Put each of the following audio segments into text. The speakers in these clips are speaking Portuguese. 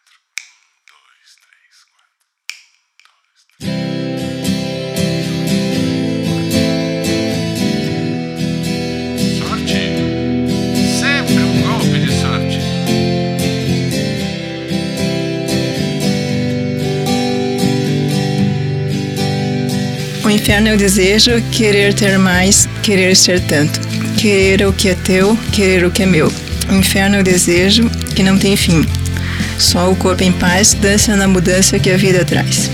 O inferno é o desejo, querer ter mais, querer ser tanto. Querer o que é teu, querer o que é meu. O inferno é o desejo que não tem fim. Só o corpo em paz dança na mudança que a vida traz.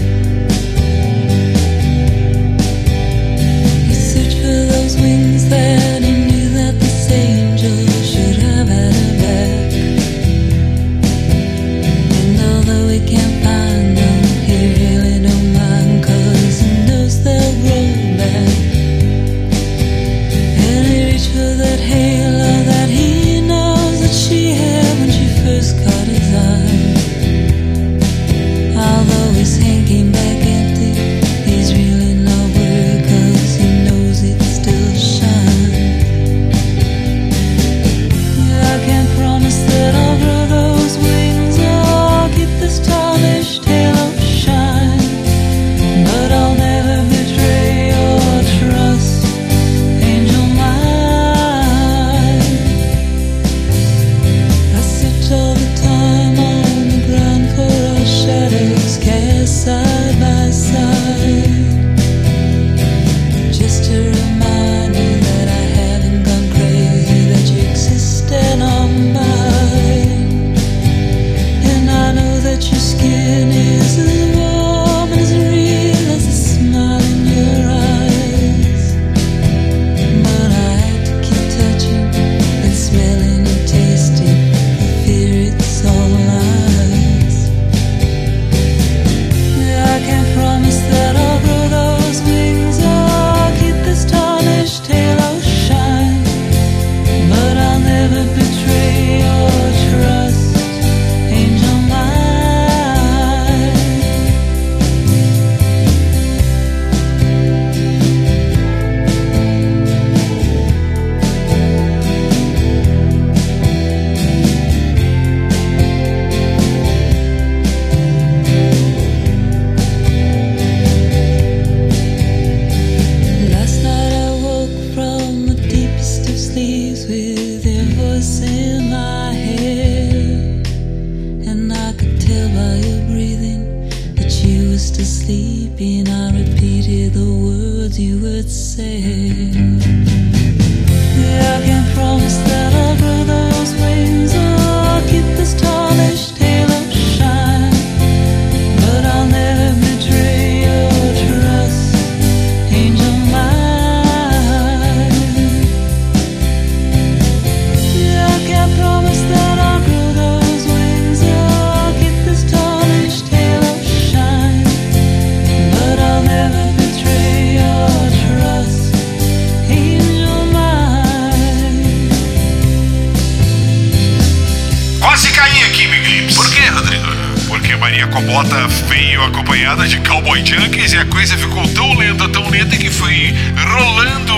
Cobota veio acompanhada de Cowboy Junkies e a coisa ficou tão lenta que foi rolando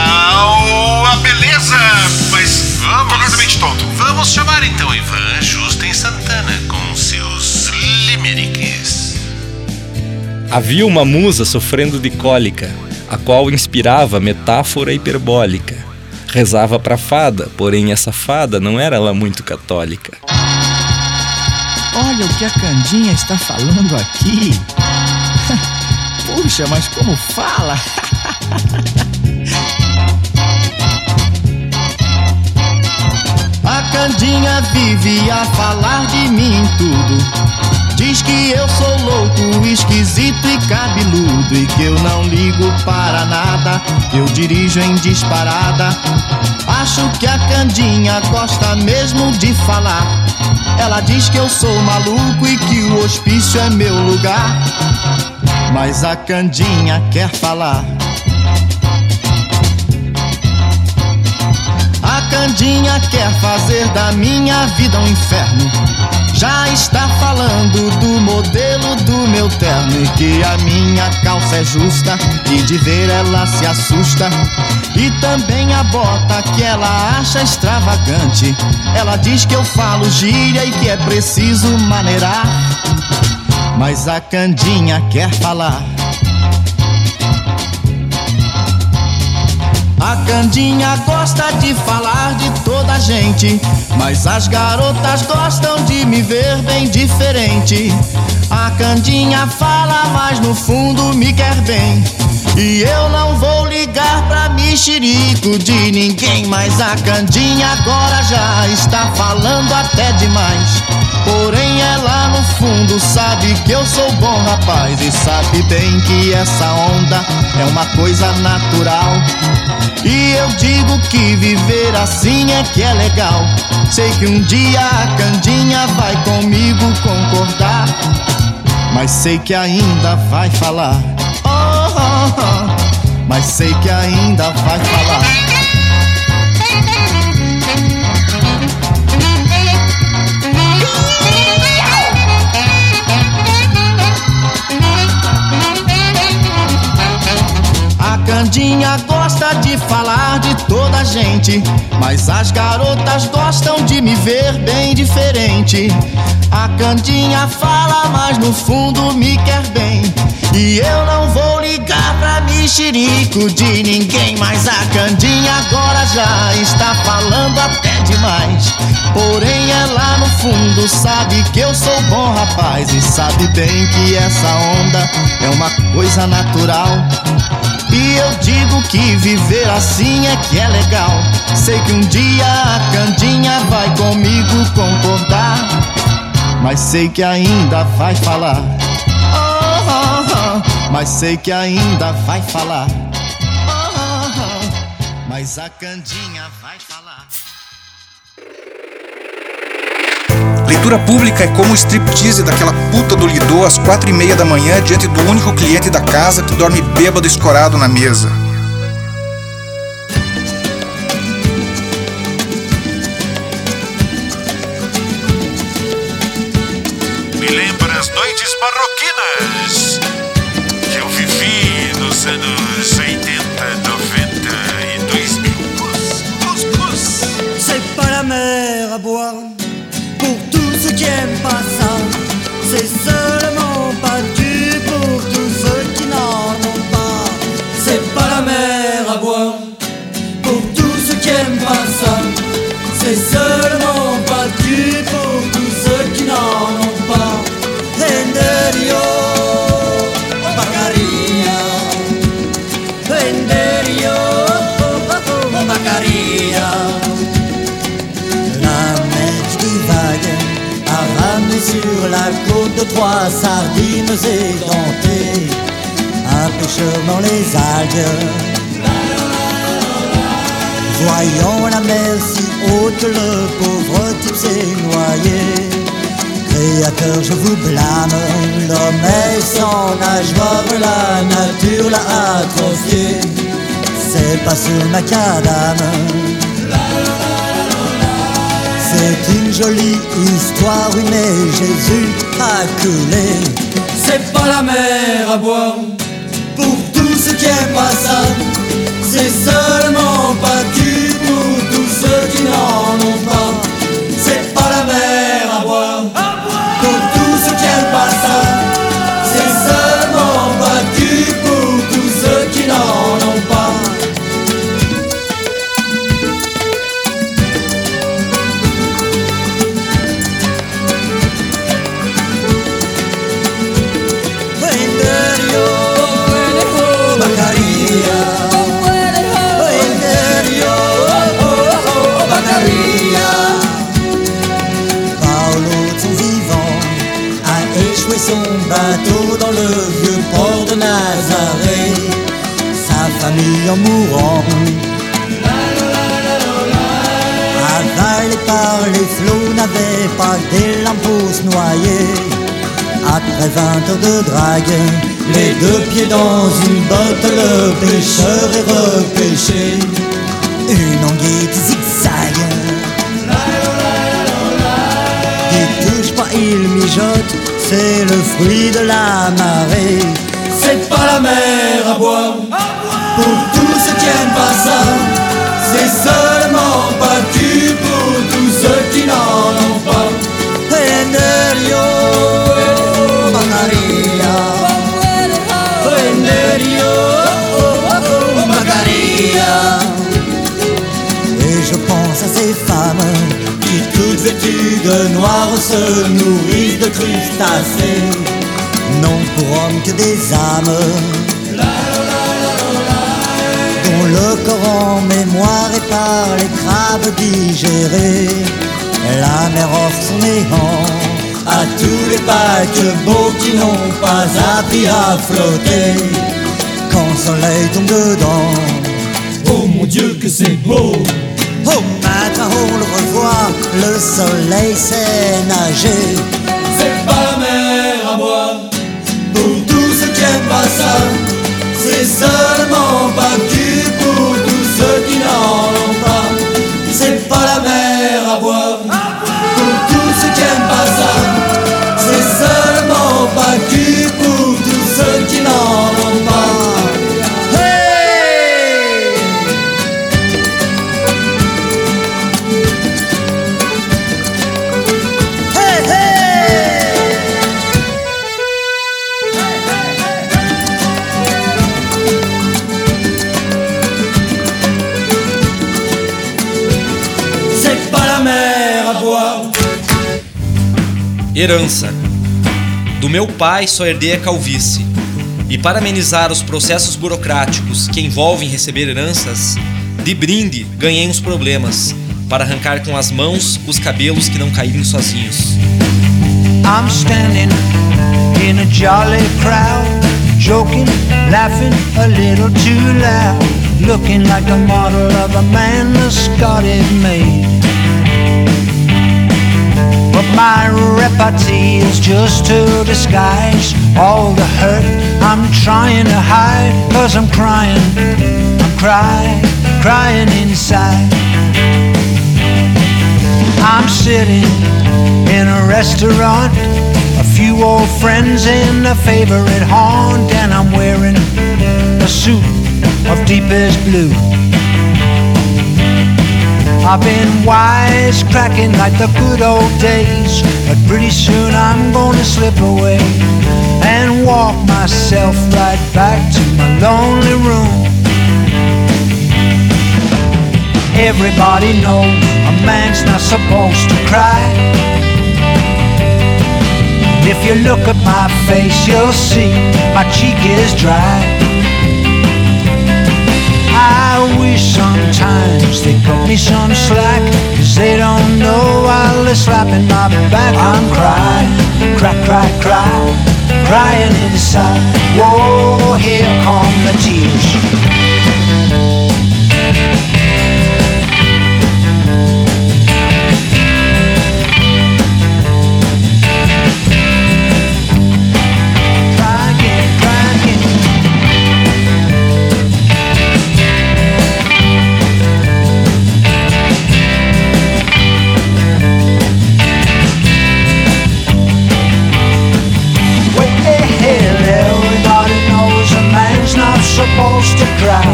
a beleza, mas completamente tonto. Vamos chamar então Ivan Justen Santana com seus limericks. Havia uma musa sofrendo de cólica, a qual inspirava metáfora hiperbólica. Rezava pra fada, porém essa fada não era lá muito católica. Olha o que a Candinha está falando aqui. Puxa, mas como fala? A Candinha vive a falar de mim tudo. Diz que eu sou louco, esquisito e cabeludo, e que eu não ligo para nada, eu dirijo em disparada. Acho que a Candinha gosta mesmo de falar. Ela diz que eu sou maluco e que o hospício é meu lugar, mas a Candinha quer falar. A Candinha quer fazer da minha vida um inferno. Já está falando do modelo do meu terno, e que a minha calça é justa, e de ver ela se assusta. E também a bota que ela acha extravagante. Ela diz que eu falo gíria e que é preciso maneirar, mas a Candinha quer falar. A Candinha gosta de falar de toda a gente, mas as garotas gostam de me ver bem diferente. A Candinha fala, mas no fundo me quer bem, e eu não vou ligar pra mexerico de ninguém. Mas a Candinha agora já está falando até demais. Porém ela no fundo sabe que eu sou bom rapaz, e sabe bem que essa onda é uma coisa natural. E eu digo que viver assim é que é legal. Sei que um dia a Candinha vai comigo concordar, mas sei que ainda vai falar. Oh, oh, oh. Mas sei que ainda vai falar. A Candinha gosta de falar de toda a gente, mas as garotas gostam de me ver bem diferente. A Candinha fala, mas no fundo me quer bem, e eu não vou ligar pra mexerico de ninguém. Mas a Candinha agora já está falando até demais. Porém ela no fundo sabe que eu sou bom rapaz, e sabe bem que essa onda é uma coisa natural. E eu digo que viver assim é que é legal. Sei que um dia a Candinha vai comigo concordar, mas sei que ainda vai falar. Oh, oh, oh. Mas sei que ainda vai falar. Oh, oh, oh. Mas a Candinha vai falar. Leitura pública é como o striptease daquela puta do Lidô às 4h30 da manhã diante do único cliente da casa que dorme bêbado escorado na mesa. Me lembra as noites marroquinas que eu vivi nos anos 80, 90 e 2000. C'est pas la mer à boire pour tous ceux qui aiment pas ça. C'est seulement pas du pour tous ceux qui n'en ont pas. C'est pas la mer à boire pour tous ceux qui aiment pas ça. C'est seulement pas du pour tous ceux qui n'en ont pas. Renderio, Bacaria. Renderio, Bacaria. Sur la côte de trois sardines édentées, un pêcheur dans les algues. Voyant la mer si haute, le pauvre type s'est noyé. Créateur, je vous blâme, l'homme est sans nageoire, la nature l'a atrophié. C'est pas sur le macadam. C'est une jolie histoire, oui, mais Jésus a coulé. C'est pas la mer à boire pour tous ceux qui aiment pas ça. C'est seulement pas du pour tous ceux qui n'en ont pas. C'est pas la mer à boire pour tous ceux qui aiment pas ça. C'est seulement pas du pour tous ceux qui n'en ont pas. Son bateau dans le vieux port de Nazareth, sa famille en mourant, avalé par les flots, n'avait pas des lampos noyés. Après 20 heures de drague, les deux pieds dans une botte, le pêcheur est repêché. une anguille qui zigzague. Il touche pas, il mijote, c'est le fruit de la marée. C'est pas la mer à boire, pour tous ceux qui aiment pas ça. C'est seulement pas du pour tous ceux qui n'en ont pas. Prenderio, Macaria. Prenderio, Macaria. Et je pense à ces femmes qui toutes vêtues de noir se nourrissent de crustacés, non pour hommes que des âmes, dont le corps en mémoire et par les crabes digérés. La mer offre son néant à tous les paquebots qui n'ont pas appris à flotter quand le soleil tombe dedans. Oh mon Dieu que c'est beau! Au matin on le revoit, le soleil sait nager. C'est pas la mer à boire, pour tous ceux qui aiment pas ça. C'est seulement pas du pour tous ceux qui n'en ont pas. C'est pas la mer à boire, pour tous ceux qui aiment pas ça. C'est seulement pas du pour tous ceux qui n'en ont pas. Herança. Do meu pai só herdei a calvície. E para amenizar os processos burocráticos que envolvem receber heranças, de brinde ganhei uns problemas para arrancar com as mãos os cabelos que não caírem sozinhos. I'm standing in a jolly crowd, joking, laughing a little too loud, looking like a model of a man that's got it made. But my repartee is just to disguise all the hurt I'm trying to hide. 'Cause I'm crying inside. I'm sitting in a restaurant, a few old friends in a favorite haunt, and I'm wearing a suit of deepest blue. I've been wisecracking like the good old days, but pretty soon I'm gonna slip away and walk myself right back to my lonely room. Everybody knows a man's not supposed to cry. If you look at my face, you'll see my cheek is dry. I wish sometimes they cut me some slack, 'cause they don't know while they're slapping my back. I'm crying, crying inside. Whoa, here come the tears. Supposed to cry.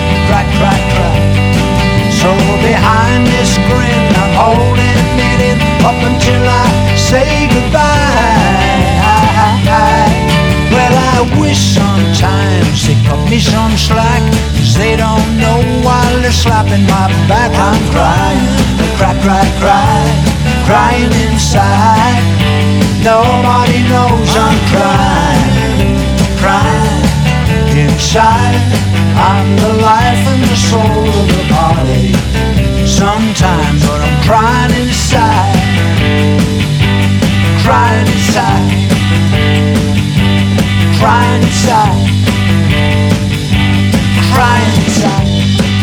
So behind this grin I'm holding it in up until I say goodbye. Well, I wish sometimes they cut me some slack, 'cause they don't know while they're slapping my back. I'm crying inside. Nobody knows I'm crying inside. I'm the life and the soul of the body sometimes, but I'm crying inside. Crying inside. Crying inside. Crying inside.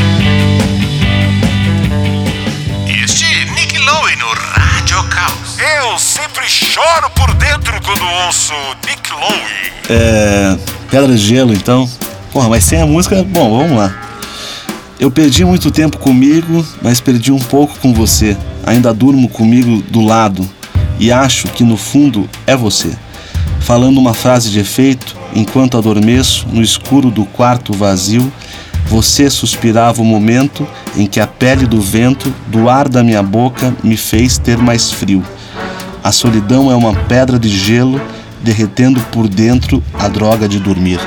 Este é Nick Lowe no Rádio Caos. Eu sempre choro por dentro quando ouço Nick Lowe. Pedra de Gelo, então. Porra, mas sem a música, bom, vamos lá. Eu perdi muito tempo comigo, mas perdi um pouco com você. Ainda durmo comigo do lado e acho que no fundo é você. Falando uma frase de efeito, enquanto adormeço no escuro do quarto vazio, você suspirava o momento em que a pele do vento, do ar da minha boca, me fez ter mais frio. A solidão é uma pedra de gelo, derretendo por dentro a droga de dormir.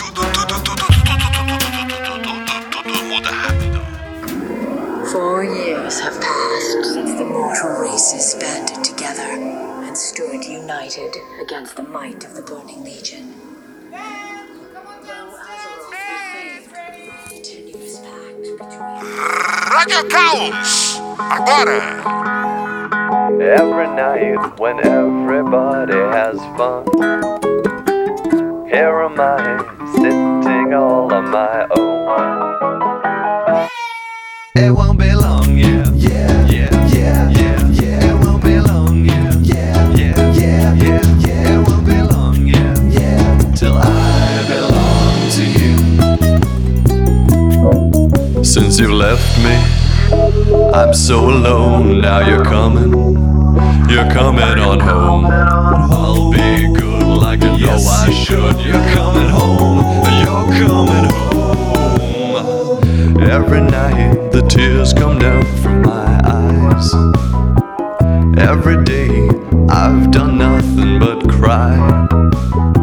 Muda rápido. 4 years have passed since the mortal races banded together and stood united against the might of the Burning Legion. Though Azeroth was saved, the tenuous pact between... Rádio Caos! Agora! Every night when everybody has fun, here am I sitting all on my own. It won't be long, yeah, yeah, yeah, yeah, yeah, yeah. It won't be long, yeah, yeah, yeah, yeah, yeah, yeah. It won't be long, yeah, yeah, till I belong to you. Since you've left me, I'm so alone. Now you're coming on home. I'll be good like I know I should. You're coming home, you're coming home. Every night the tears come down from my eyes. Every day I've done nothing but cry.